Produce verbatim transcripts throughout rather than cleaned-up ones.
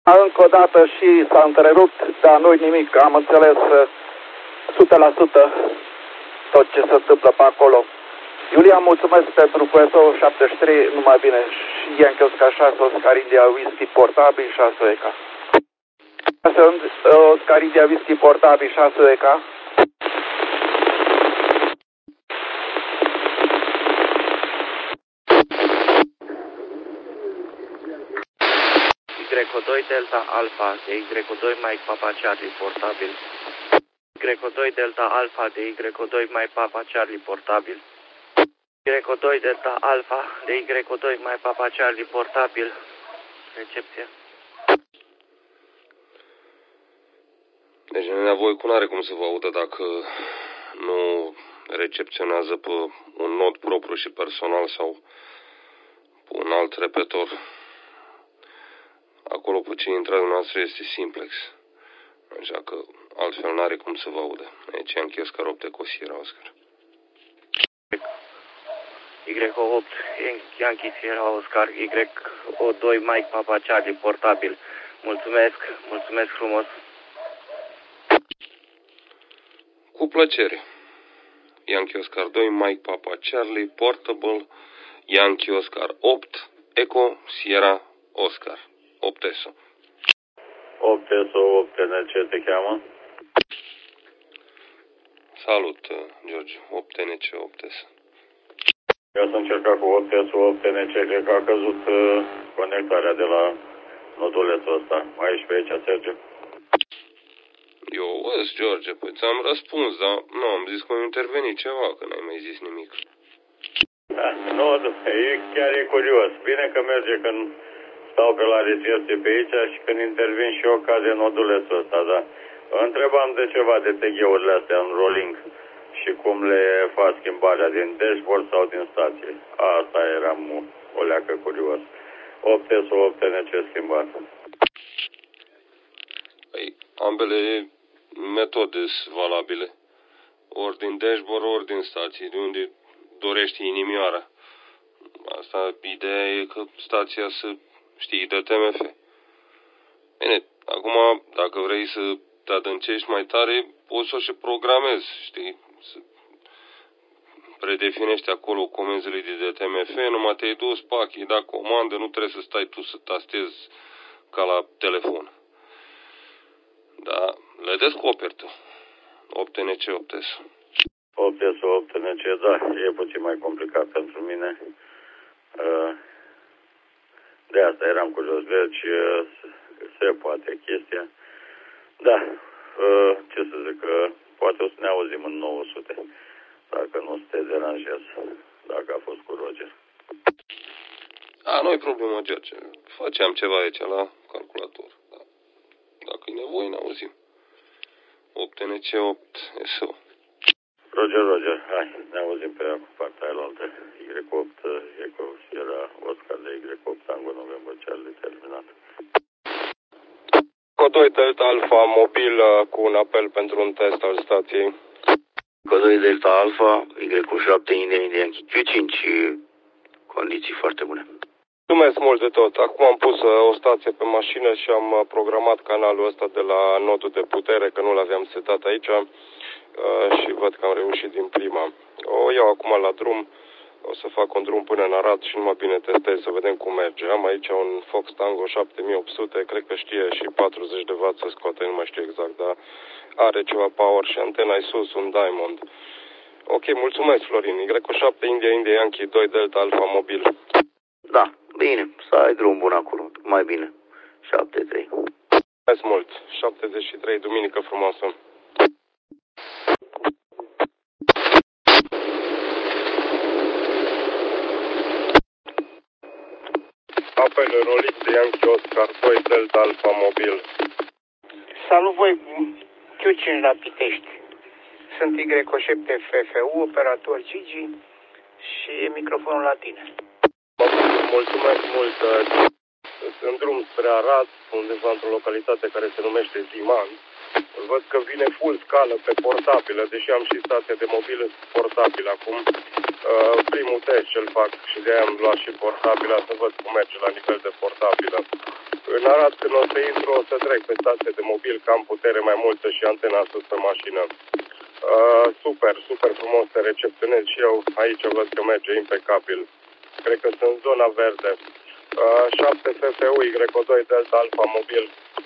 Încă o dată și s-a întrerupt, dar nu-i nimic, am înțeles o sută la sută tot ce se întâmplă pe acolo. Iulia, mulțumesc pentru Q S O șaptezeci și trei, numai bine, și Yankee Oscar șase, Oscar India Whisky portabil, șase E K. Oscar India Whisky portabil, șase E K. Y doi Delta Alpha de Y doi Mike Papa Charlie portabil. Y doi Delta Alpha de Y doi Mike Papa Charlie portabil. Y doi Delta Alpha de Y doi Mike Papa Charlie portabil. Recepție. Deci nenea Voicu n-are cum să vă audă dacă nu recepționează pe un nod propriu și personal sau pe un alt repetor. Acolo pe ce intra dumneavoastră este simplex. Așa că altfel n-are cum să vă audă. Aici Yankee Oscar opt Eco Sierra Oscar. Y opt Yankee Sierra Oscar, Y doi Mike Papa Charlie portabil. Mulțumesc, mulțumesc frumos. Cu plăcere. Yankee Oscar doi Mike Papa Charlie portable, Yankee Oscar opt Eco Sierra Oscar. opt S O. opt S O, opt N C te cheamă? Salut, George. opt N C, opt S. Eu să încercat cu opt S O, opt N C, cred că a căzut uh, conectarea de la nodulețul ăsta. Aici pe aici, Sergiu. Eu văd, George, păi ți-am răspuns, dar nu, am zis că am intervenit ceva, că n-ai mai zis nimic. Da, nu, e, chiar e curios. Bine că merge când stau pe la rețieție pe aici și când intervin și eu cade nodulețul ăsta, dar întrebam de ceva de T G-urile astea în rolling și cum le fac schimbarea din dashboard sau din stație. Asta eram o leacă curios. opt S O, opt N C schimbat. Păi, ambele metode sunt valabile. Ori din dashboard, ori din stație, de unde dorești inimioara. Asta, ideea e că stația să știi de T M F. Bine, acum, dacă vrei să te adâncești mai tare, poți să o și programezi, știi? Să predefinești acolo comenzile de T M F, numai te-ai dus, pac, îi da comandă, nu trebuie să stai tu să tastezi ca la telefon. Da, le descoperi tu. opt N C, opt S. opt S, opt N C, da, e puțin mai complicat pentru mine. De asta eram curios. Deci se poate chestia. Da, ce să zic, poate o să ne auzim în nouă sute, dacă nu te deranjez, dacă a fost cu Roger. A, nu-i problemă, George. Faceam ceva aici la calculator. Da. Dacă e nevoie, ne auzim. opt N C, opt S O. Roger, Roger, hai, ne auzim pe cu partea aia Y opt, Eco Sierra Oscar de Y opt Tango November Charlie terminat. Eco doi Delta Alpha mobil cu un apel pentru un test al stației. Eco doi Delta Alpha, Y șapte India Indian Q cinci, condiții foarte bune. Mulțumesc mult de tot. Acum am pus o stație pe mașină și am programat canalul ăsta de la nodul de putere, că nu l-aveam setat aici și văd că am reușit din prima. O iau acum la drum, o să fac un drum până în Arad și numai bine testez să vedem cum merge. Am aici un Fox Tango șapte mii opt sute, cred că știe și patruzeci de watt să scoate, nu mai știu exact, dar are ceva power și antena e sus, un Diamond. Ok, mulțumesc Florin. Y șapte India India Yankee doi Delta Alpha mobil. Da, bine, să ai drum bun acolo, mai bine. șapte trei. Mulțumesc mult. șaptezeci și trei, duminică frumoasă. Apel rolit de Yankee Oscar doi Delta Alpha mobil. Salut voi, Q cinci la Pitești. Sunt Y șapte F F U, operator Gigi și microfonul la tine. Mulțumesc mult. Sunt în drum spre Arad, undeva într-o localitate care se numește Ziman. Văd că vine full scală pe portabilă, deși am și stația de mobil portabilă acum. Uh, primul test ce-l fac și de-aia am luat și portabilă, să văd cum merge la nivel de portabilă. În Arad, când o să intru, o să trec pe stație de mobil, că am putere mai multă și antena sus pe mașină. Uh, super, super frumos să recepționez și eu. Aici văd că merge impecabil. Cred că sunt zona verde. Uh, șapte F F U, Y doi Delta Alfa mobil.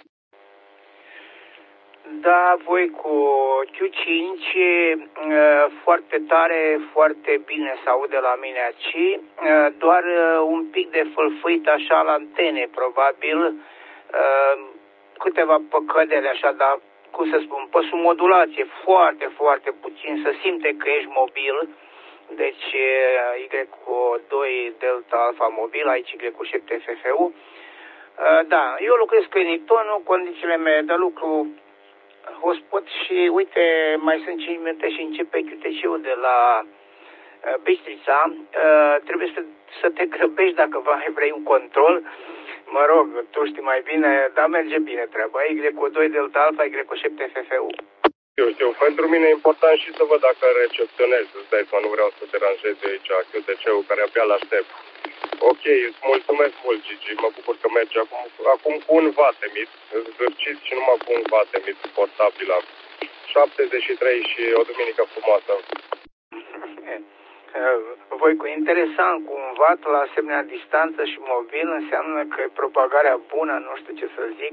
Da, voi cu Q cinci, foarte tare, foarte bine se aude la mine aici, doar un pic de fâlfâit așa la antene, probabil, câteva păcădele așa, dar, cum să spun, pe sub modulație, foarte, foarte puțin, să simte că ești mobil, deci Y doi Delta Alfa mobil, aici Y șapte F F U. Da, eu lucrez clinitonul, condițiile mele de lucru hotspot și uite, mai sunt cinci minute și începe Q T C-ul de la uh, Bistrița. Uh, trebuie să, să te grăbești dacă mai vrei un control. Mă rog, tu știi mai bine, dar merge bine treaba. Y doi Delta Alfa, Y șapte F F U. Eu știu, pentru mine e important și să văd dacă recepționez. Îți dai seama, nu vreau să deranjez aici Q T C-ul care abia l-aștept. Ok, îți mulțumesc mult, Gigi, mă bucur că merge acum, acum cu un watt emit, zgârciți și numai cu un watt emit portabilă. șaptezeci și trei și o duminică frumoasă. Voi, cu interesant, cu un watt la asemenea distanță și mobil înseamnă că e propagarea bună, nu știu ce să zic.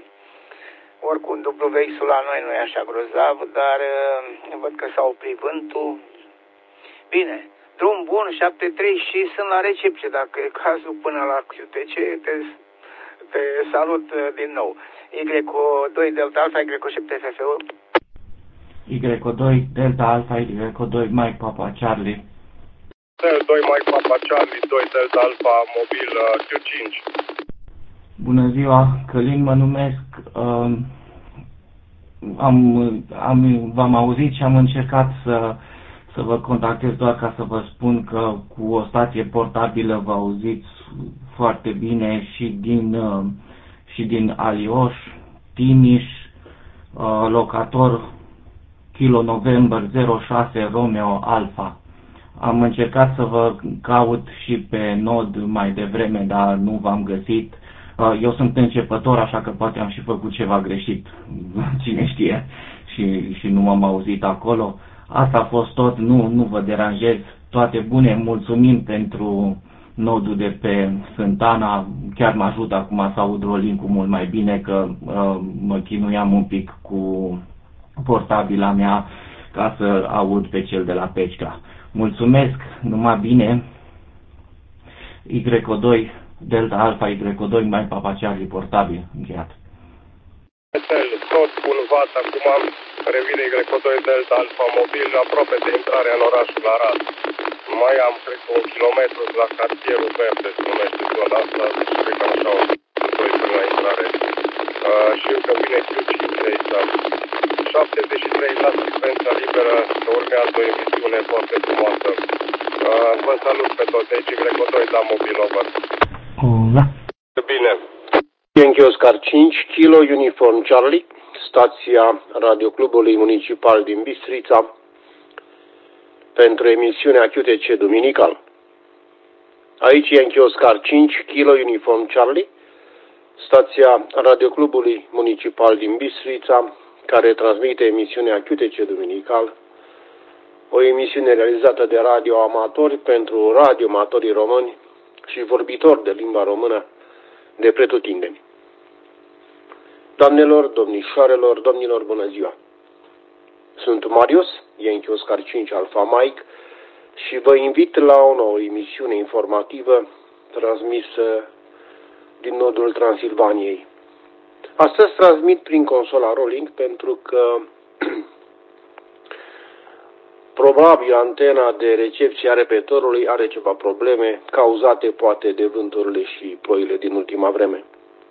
Oricum, W X-ul la noi nu e așa grozav, dar văd că s-a oprit vântul. Bine. Drum bun, șapte trei și sunt la recepție, dacă e cazul, până la Q T C, te, te salut din nou. Y doi Delta Alfa, Y șapte F F U. Y doi Delta Alfa, Y doi Mike Papa Charlie. doi Mike Papa Charlie, doi Delta Alfa, mobil Q cinci. Bună ziua, Călin mă numesc. Uh, am, am, v-am auzit și am încercat să să vă contactez doar ca să vă spun că cu o stație portabilă vă auziți foarte bine și din, și din Alioș, Timiș, locator Kilo November zero șase Romeo Alfa. Am încercat să vă caut și pe nod mai devreme, dar nu v-am găsit. Eu sunt începător, așa că poate am și făcut ceva greșit, cine știe, și, și nu m-am auzit acolo. Asta a fost tot, nu, nu vă deranjez, toate bune, mulțumim pentru nodul de pe Sântana, chiar mă ajută acum să aud rolling-ul mult mai bine, că uh, mă chinuiam un pic cu portabila mea ca să aud pe cel de la Pecca. Mulțumesc, numai bine, Y doi Delta Alfa, Y doi Mai Papa Charlie portabil, încheiat. Tot cu un watt, acum revine Y doi Delta Alfa mobil, aproape de intrarea în orașul Arad. Mai am, cred că, un kilometru la cartierul verde, se numește zona asta, deci cred că așa o doi până la intrare. Uh, și încă vine Q cinci de aici. șaptezeci și trei la frecvența liberă, că urmează o emisiune foarte frumoasă. Uh, vă salut pe toți, aici Y doi la mobil, over. Da. Bine. Yankee Oscar cinci, Kilo Uniform Charlie, stația Radioclubului Municipal din Bistrița, pentru emisiunea Q T C duminical. Aici Yankee Oscar cinci, Kilo Uniform Charlie, stația Radioclubului Municipal din Bistrița, care transmite emisiunea Q T C duminical, o emisiune realizată de radioamatori pentru radioamatorii români și vorbitori de limba română de pretutindeni. Doamnelor, domnișoarelor, domnilor, bună ziua! Sunt Marius, Yankee Oscar cinci Alfa Mike, și vă invit la o nouă emisiune informativă transmisă din nodul Transilvaniei. Astăzi transmit prin consola Rolling pentru că probabil antena de recepție a repetorului are ceva probleme cauzate poate de vânturile și ploile din ultima vreme.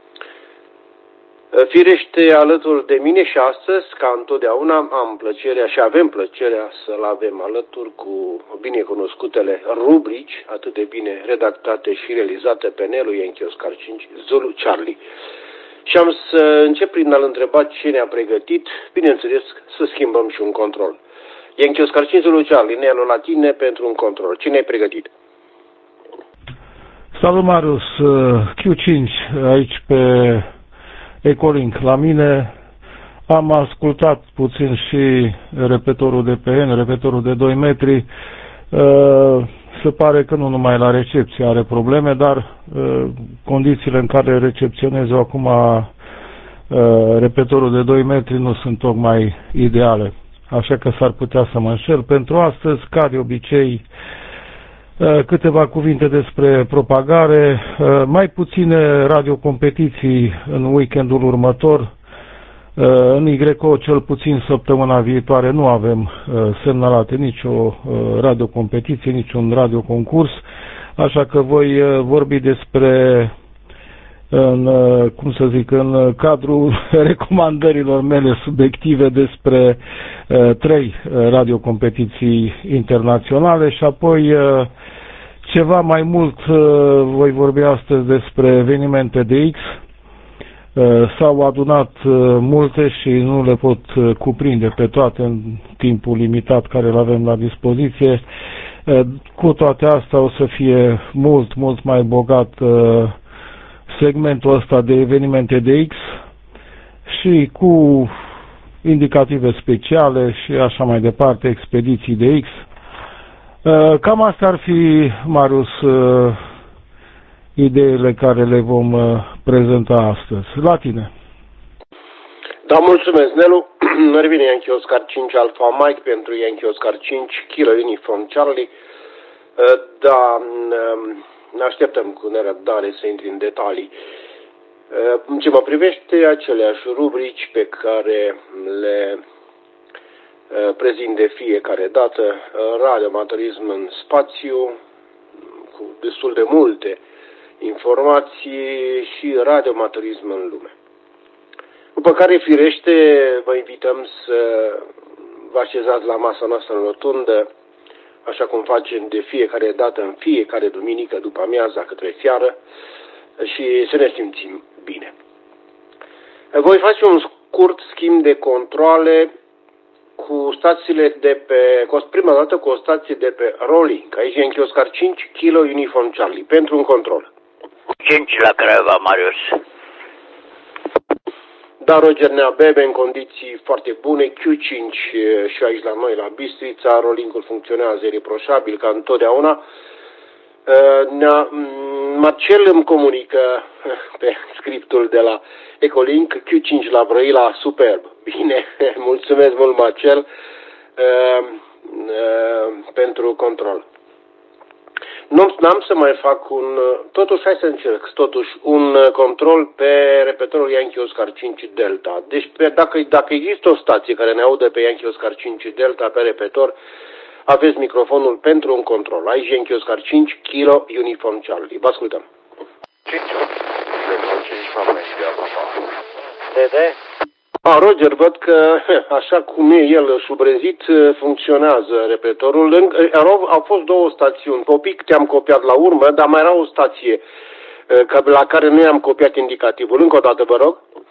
Firește, alături de mine și astăzi, ca întotdeauna, am plăcerea și avem plăcerea să-l avem alături cu binecunoscutele rubrici, atât de bine redactate și realizate pe Nelu Yankee Oscar cinci, Zulu Charlie. Și am să încep prin a-l întreba ce ne-a pregătit, bineînțeles să schimbăm și un control. Yankee Oscar cinci, Zulu Charlie, Nelu la tine pentru un control. Ce ne-ai pregătit? Salut, Marius, Q cinci aici pe Ecolink. La mine am ascultat puțin și repetorul de P N, repetorul de doi metri. Se pare că nu numai la recepție are probleme, dar condițiile în care recepționez eu acum repetorul de doi metri nu sunt tocmai ideale. Așa că s-ar putea să mă înșel. Pentru astăzi, ca de obicei, câteva cuvinte despre propagare, mai puține radiocompetiții în weekendul următor. În Y C O, cel puțin săptămâna viitoare, nu avem semnalate nicio radiocompetiție, niciun radioconcurs, așa că voi vorbi despre, în, cum să zic, în cadrul recomandărilor mele subiective despre trei radiocompetiții internaționale și apoi ceva mai mult voi vorbi astăzi despre evenimente de X. S-au adunat multe și nu le pot cuprinde pe toate în timpul limitat care îl avem la dispoziție. Cu toate astea o să fie mult, mult mai bogat segmentul ăsta de evenimente de X și cu indicative speciale și așa mai departe, expediții de X. Cam astea ar fi, Marius, ideile care le vom prezenta astăzi. La tine. Da, mulțumesc, Nelu. Revine Yankee Oscar cinci Alpha Mike pentru Yankee Oscar cinci Kilo Uniform Charlie. Da, ne așteptăm cu nerăbdare să intri în detalii. În ce mă privește, aceleași rubrici pe care le prezint de fiecare dată, radioamatorism în spațiu, cu destul de multe informații și radioamatorism în lume. După care, firește, vă invităm să vă așezați la masa noastră în rotundă, așa cum facem de fiecare dată, în fiecare duminică după amiaza către seară, și să ne simțim bine. Voi face un scurt schimb de controle cu stațiile de pe, cu prima dată cu o stație de pe Rolling, aici Yankee Oscar cinci Kilo Uniform Charlie, pentru un control. cinci la Craiova, Marius. Da, Roger Neabebe, în condiții foarte bune, Q cinci și aici la noi, la Bistrița, Rolling-ul funcționează irreproșabil, ca întotdeauna. Marcel îmi comunică pe scriptul de la Ecolink, Q cinci la Brăila, superb. Bine, mulțumesc mult, Marcel, pentru control. Nu am să mai fac un, totuși hai să încerc, totuși un control pe repetorul Yankee Oscar cinci Delta. Deci pe, dacă, dacă există o stație care ne audă pe Yankee Oscar cinci Delta pe repetor, aveți microfonul pentru un control. Aici Yankee Oscar cinci Kilo Uniform Charlie. Vă ascultăm. A, Roger, văd că așa cum e el șubrezit, funcționează repetorul. Au, au fost două stațiuni. Pe pic te-am copiat la urmă, dar mai era o stație la care nu i-am copiat indicativul. Încă o dată, vă rog.